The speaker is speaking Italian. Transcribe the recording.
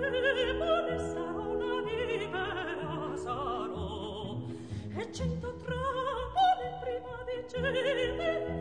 demone sarò una libera sarò e 100 tramone prima di cedere